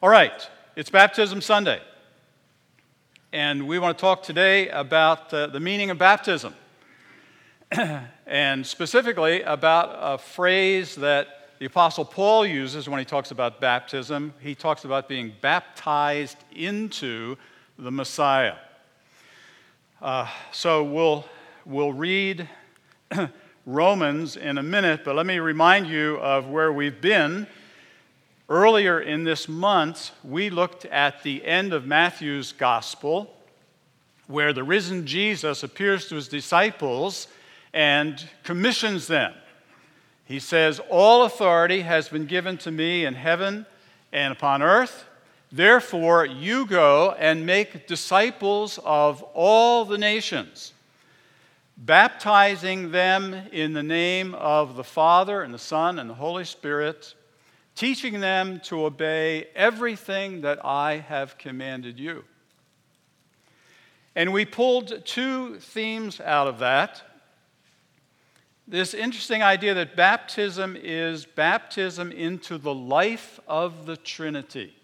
All right, it's Baptism Sunday, and we want to talk today about the meaning of baptism, and specifically about a phrase that the Apostle Paul uses when he talks about baptism. He talks about being baptized into the Messiah. So we'll read Romans in a minute, but let me remind you of where we've been. Earlier in this month, we looked at the end of Matthew's gospel, where the risen Jesus appears to his disciples and commissions them. He says, "All authority has been given to me in heaven and upon earth. Therefore, you go and make disciples of all the nations, baptizing them in the name of the Father and the Son and the Holy Spirit, teaching them to obey everything that I have commanded you." And we pulled two themes out of that. This interesting idea that baptism is baptism into the life of the Trinity.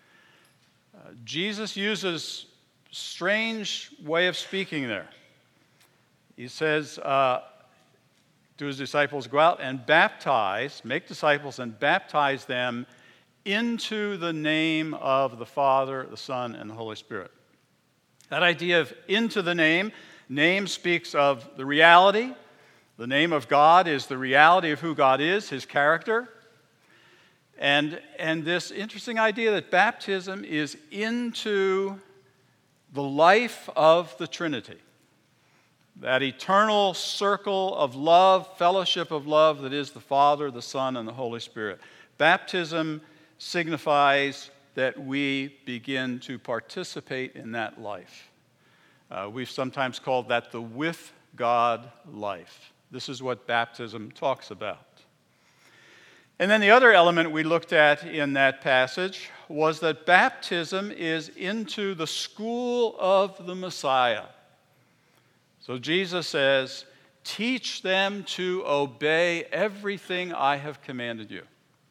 Jesus uses a strange way of speaking there. He says to his disciples, go out and baptize, make disciples and baptize them into the name of the Father, the Son, and the Holy Spirit. That idea of into the name speaks of the reality. The name of God is the reality of who God is, his character. And this interesting idea that baptism is into the life of the Trinity. That eternal circle of love, fellowship of love that is the Father, the Son, and the Holy Spirit. Baptism signifies that we begin to participate in that life. We've sometimes called that the with God life. This is what baptism talks about. And then the other element we looked at in that passage was that baptism is into the school of the Messiah. So Jesus says, teach them to obey everything I have commanded you.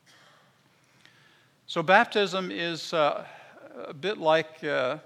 So baptism is a bit like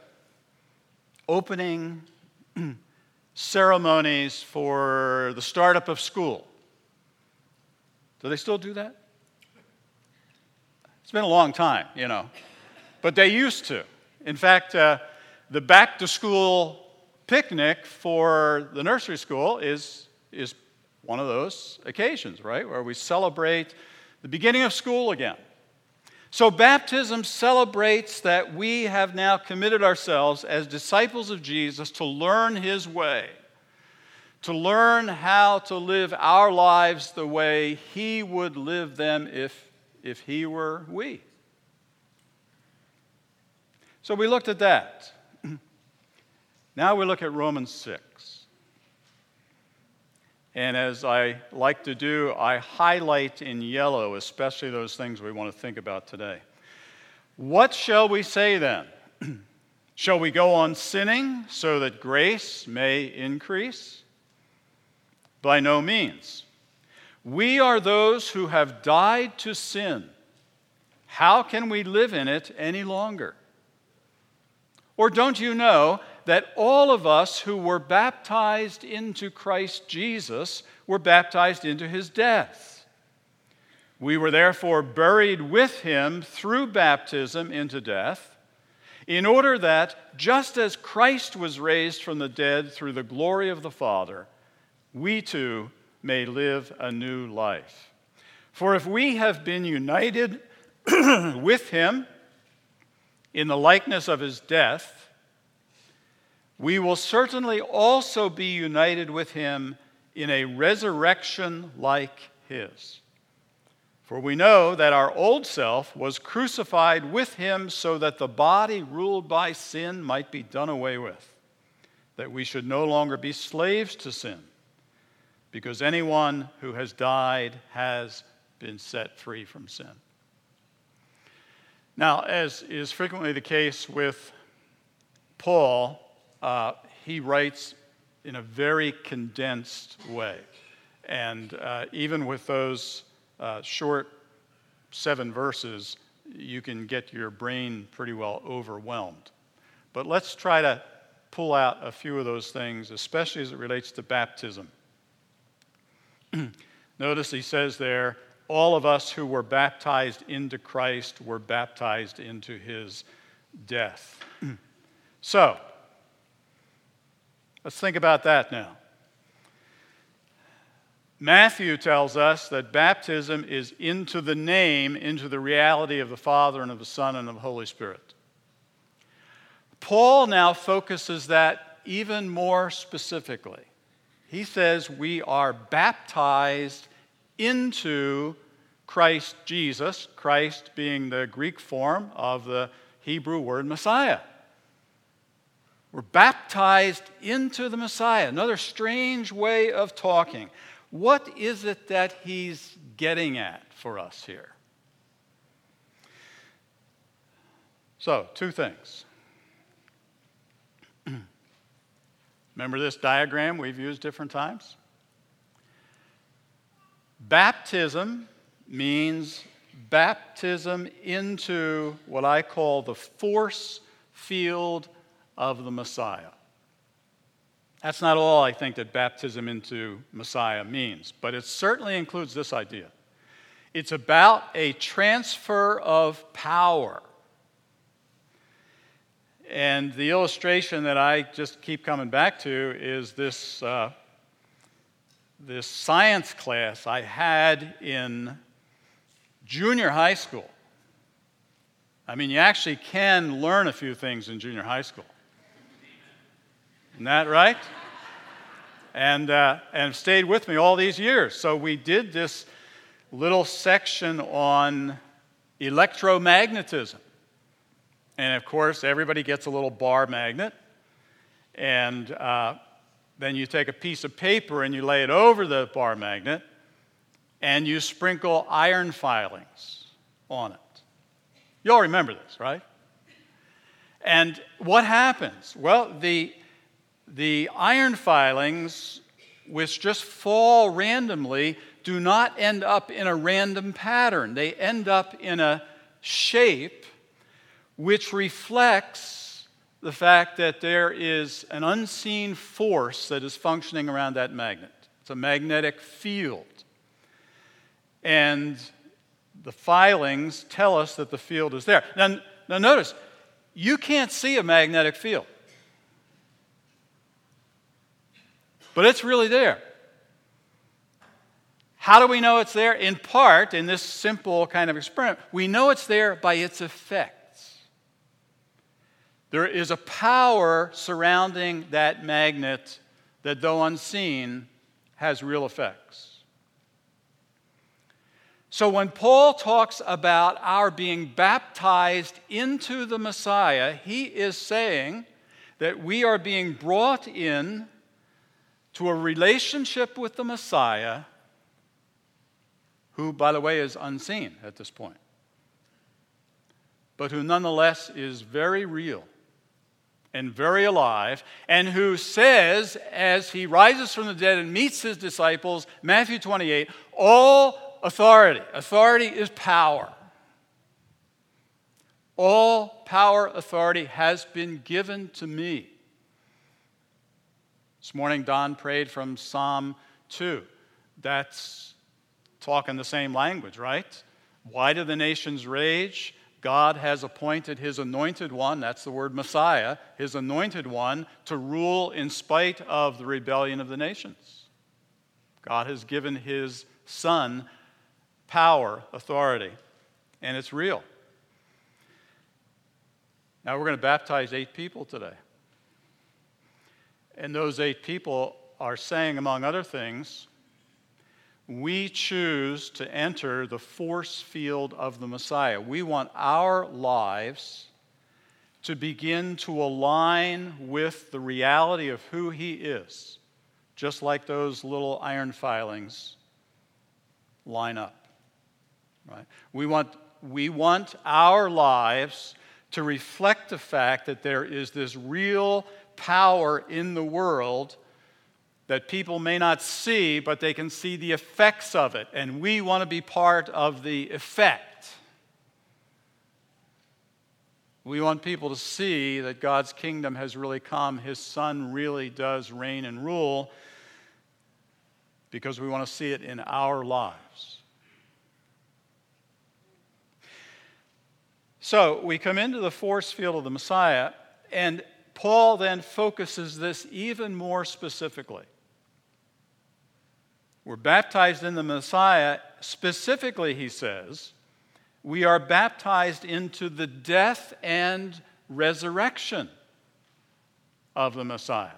opening ceremonies for the startup of school. Do they still do that? It's been a long time, but they used to. In fact, the back-to-school picnic for the nursery school is one of those occasions, right, where we celebrate the beginning of school again. So baptism celebrates that we have now committed ourselves as disciples of Jesus to learn his way, to learn how to live our lives the way he would live them if he were we. So we looked at that. Now we look at Romans 6. And as I like to do, I highlight in yellow, especially those things we want to think about today. What shall we say then? Shall we go on sinning so that grace may increase? By no means. We are those who have died to sin. How can we live in it any longer? Or don't you know that all of us who were baptized into Christ Jesus were baptized into his death? We were therefore buried with him through baptism into death, in order that, just as Christ was raised from the dead through the glory of the Father, we too may live a new life. For if we have been united with him in the likeness of his death, we will certainly also be united with him in a resurrection like his. For we know that our old self was crucified with him so that the body ruled by sin might be done away with, that we should no longer be slaves to sin, because anyone who has died has been set free from sin. Now, as is frequently the case with Paul, he writes in a very condensed way. And even with those short 7 verses, you can get your brain pretty well overwhelmed. But let's try to pull out a few of those things, especially as it relates to baptism. Notice he says there, all of us who were baptized into Christ were baptized into his death. So, let's think about that now. Matthew tells us that baptism is into the name, into the reality of the Father and of the Son and of the Holy Spirit. Paul now focuses that even more specifically. He says we are baptized into Christ Jesus, Christ being the Greek form of the Hebrew word Messiah. We're baptized into the Messiah. Another strange way of talking. What is it that he's getting at for us here? So, two things. Remember this diagram we've used different times? Baptism means baptism into what I call the force field of the Messiah. That's not all I think that baptism into Messiah means, but it certainly includes this idea. It's about a transfer of power. And the illustration that I just keep coming back to is this science class I had in junior high school. I mean, you actually can learn a few things in junior high school. Isn't that right? And stayed with me all these years. So we did this little section on electromagnetism. And of course, everybody gets a little bar magnet. And then you take a piece of paper and you lay it over the bar magnet. And you sprinkle iron filings on it. You all remember this, right? And what happens? Well, the iron filings, which just fall randomly, do not end up in a random pattern. They end up in a shape which reflects the fact that there is an unseen force that is functioning around that magnet. It's a magnetic field. And the filings tell us that the field is there. Now notice, you can't see a magnetic field. But it's really there. How do we know it's there? In part, in this simple kind of experiment, we know it's there by its effects. There is a power surrounding that magnet that, though unseen, has real effects. So when Paul talks about our being baptized into the Messiah, he is saying that we are being brought in to a relationship with the Messiah, who, by the way, is unseen at this point, but who nonetheless is very real and very alive, and who says, as he rises from the dead and meets his disciples, Matthew 28, all authority is power. All power, authority has been given to me. This morning, Don prayed from Psalm 2. That's talking the same language, right? Why do the nations rage? God has appointed his anointed one, that's the word Messiah, his anointed one, to rule in spite of the rebellion of the nations. God has given his Son power, authority, and it's real. Now we're going to baptize 8 people today. And those 8 people are saying, among other things, we choose to enter the force field of the Messiah. We want our lives to begin to align with the reality of who he is, just like those little iron filings line up. Right? We want our lives to reflect the fact that there is this real power in the world that people may not see, but they can see the effects of it. And we want to be part of the effect. We want people to see that God's kingdom has really come. His Son really does reign and rule, because we want to see it in our lives. So we come into the force field of the Messiah, and Paul then focuses this even more specifically. We're baptized in the Messiah. Specifically, he says, we are baptized into the death and resurrection of the Messiah.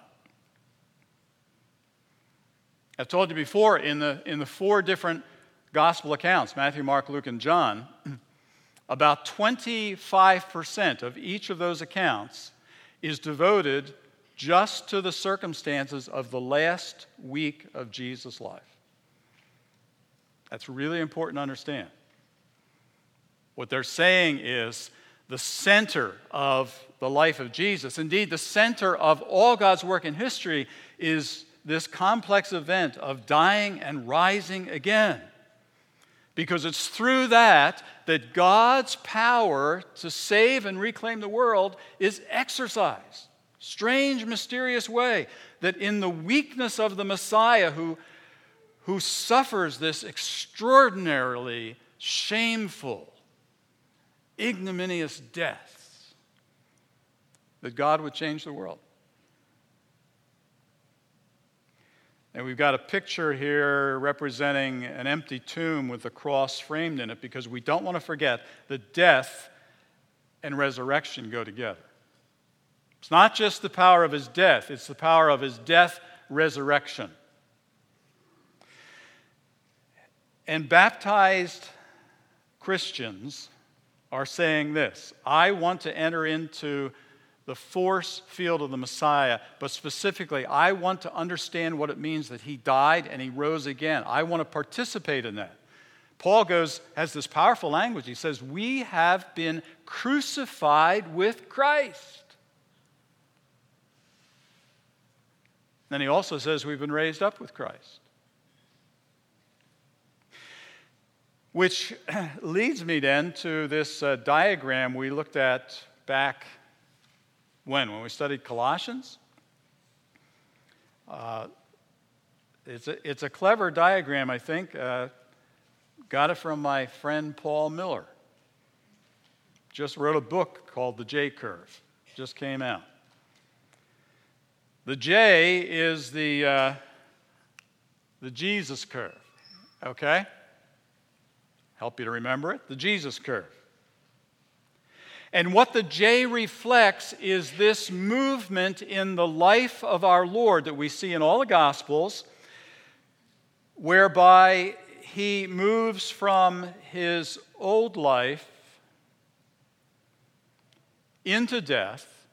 I've told you before, in the four different gospel accounts, Matthew, Mark, Luke, and John, about 25% of each of those accounts is devoted just to the circumstances of the last week of Jesus' life. That's really important to understand. What they're saying is the center of the life of Jesus, indeed the center of all God's work in history, is this complex event of dying and rising again. Because it's through that God's power to save and reclaim the world is exercised. Strange, mysterious way that in the weakness of the Messiah who suffers this extraordinarily shameful, ignominious death, that God would change the world. And we've got a picture here representing an empty tomb with the cross framed in it, because we don't want to forget that death and resurrection go together. It's not just the power of his death, it's the power of his death, resurrection. And baptized Christians are saying this: I want to enter into the force field of the Messiah, but specifically, I want to understand what it means that he died and he rose again. I want to participate in that. Paul has this powerful language. He says, we have been crucified with Christ. Then he also says we've been raised up with Christ. Which leads me then to this diagram we looked at back when we studied Colossians. It's a clever diagram, I think. Got it from my friend Paul Miller. Just wrote a book called The J Curve. Just came out. The J is the Jesus curve. Okay? Help you to remember it. The Jesus curve. And what the J reflects is this movement in the life of our Lord that we see in all the Gospels, whereby he moves from his old life into death,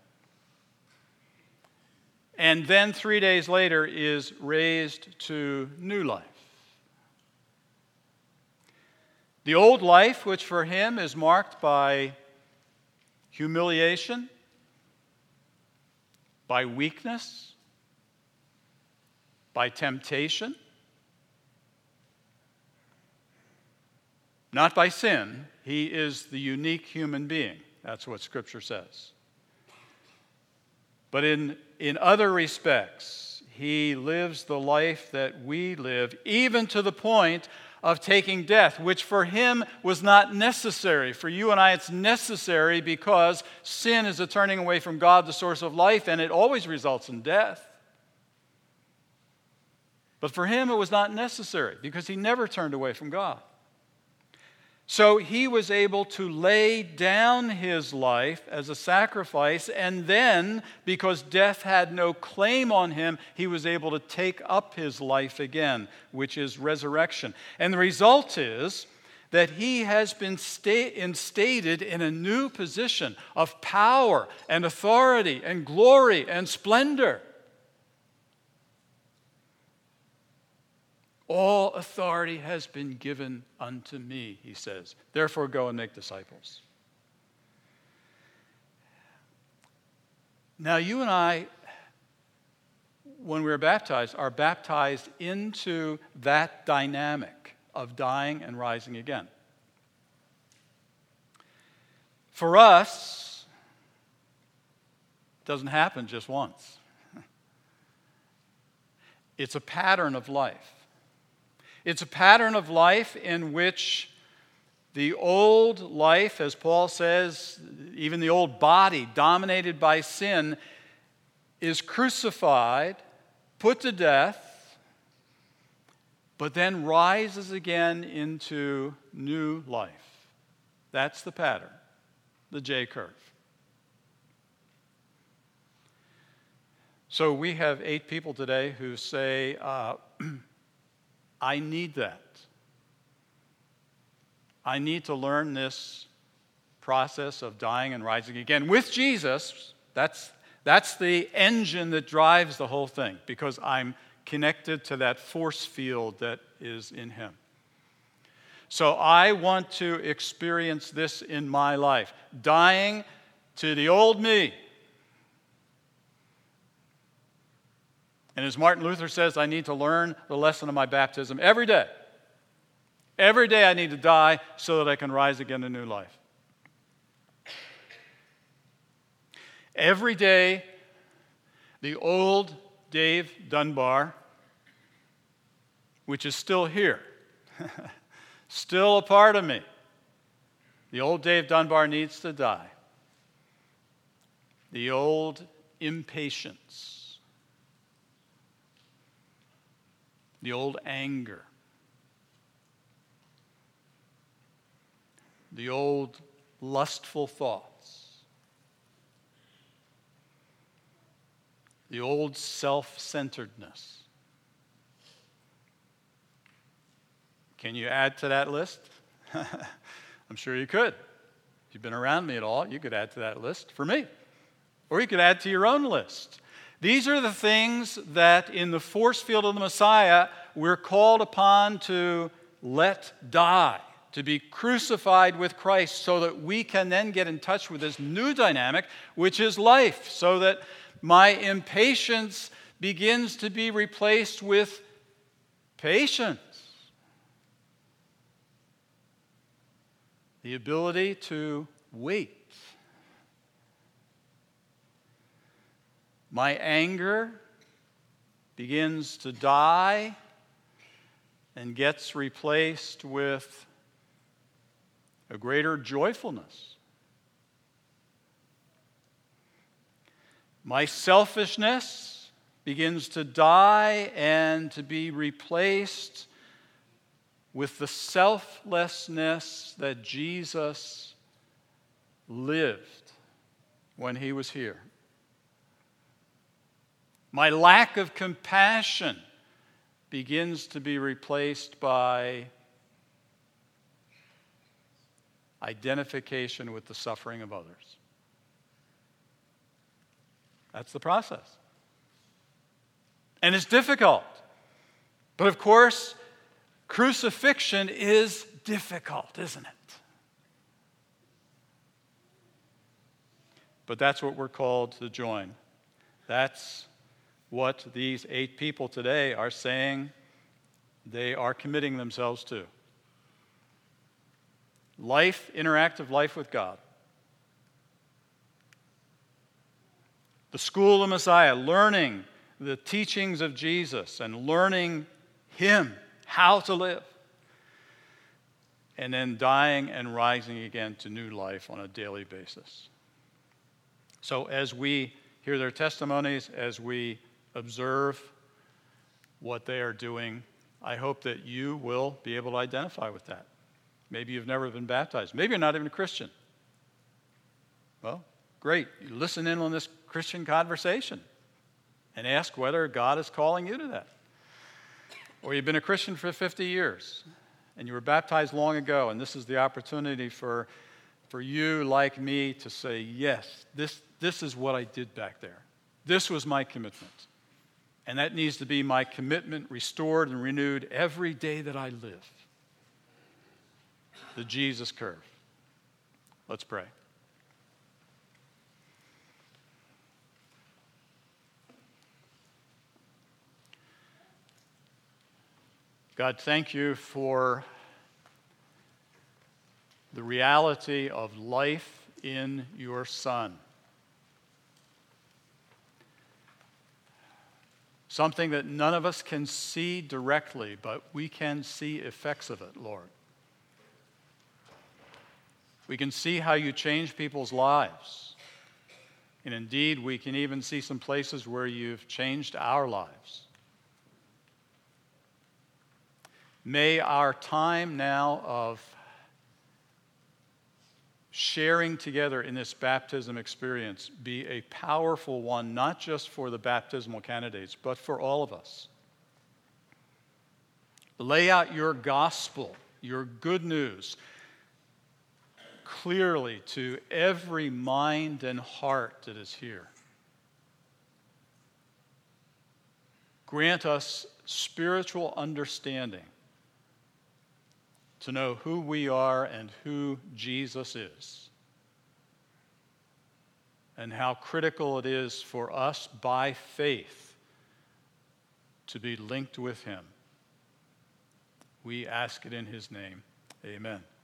and then 3 days later is raised to new life. The old life, which for him is marked by humiliation, by weakness, by temptation, not by sin. He is the unique human being. That's what Scripture says. But in other respects, he lives the life that we live, even to the point of taking death, which for him was not necessary. For you and I, it's necessary because sin is a turning away from God, the source of life, and it always results in death. But for him, it was not necessary because he never turned away from God. So he was able to lay down his life as a sacrifice, and then, because death had no claim on him, he was able to take up his life again, which is resurrection. And the result is that he has been instated in a new position of power and authority and glory and splendor. All authority has been given unto me, he says. Therefore, go and make disciples. Now, you and I, when we're baptized, are baptized into that dynamic of dying and rising again. For us, doesn't happen just once. It's a pattern of life. It's a pattern of life in which the old life, as Paul says, even the old body dominated by sin, is crucified, put to death, but then rises again into new life. That's the pattern, the J curve. So we have 8 people today who say, I need that. I need to learn this process of dying and rising again. With Jesus, that's the engine that drives the whole thing, because I'm connected to that force field that is in him. So I want to experience this in my life. Dying to the old me. And as Martin Luther says, I need to learn the lesson of my baptism every day. Every day I need to die so that I can rise again to new life. Every day, the old Dave Dunbar, which is still here, still a part of me, the old Dave Dunbar needs to die. The old impatience, the old anger, the old lustful thoughts, the old self-centeredness. Can you add to that list? I'm sure you could. If you've been around me at all, you could add to that list for me. Or you could add to your own list. These are the things that in the force field of the Messiah we're called upon to let die, to be crucified with Christ, so that we can then get in touch with this new dynamic, which is life, so that my impatience begins to be replaced with patience. The ability to wait. My anger begins to die and gets replaced with a greater joyfulness. My selfishness begins to die and to be replaced with the selflessness that Jesus lived when he was here. My lack of compassion begins to be replaced by identification with the suffering of others. That's the process. And it's difficult. But of course, crucifixion is difficult, isn't it? But that's what we're called to join. That's what these 8 people today are saying they are committing themselves to. Life, interactive life with God. The school of Messiah, learning the teachings of Jesus and learning him, how to live. And then dying and rising again to new life on a daily basis. So as we hear their testimonies, as we observe what they are doing, I hope that you will be able to identify with that. Maybe you've never been baptized. Maybe you're not even a Christian. Well, great. You listen in on this Christian conversation and ask whether God is calling you to that. Or you've been a Christian for 50 years and you were baptized long ago, and this is the opportunity for you, like me, to say, yes, this is what I did back there. This was my commitment. And that needs to be my commitment restored and renewed every day that I live. The Jesus curve. Let's pray. God, thank you for the reality of life in your Son. something that none of us can see directly, but we can see effects of it, Lord. We can see how you change people's lives. And indeed, we can even see some places where you've changed our lives. May our time now of sharing together in this baptism experience be a powerful one, not just for the baptismal candidates, but for all of us. Lay out your gospel, your good news, clearly to every mind and heart that is here. Grant us spiritual understanding to know who we are and who Jesus is, and how critical it is for us by faith to be linked with him. We ask it in his name. Amen.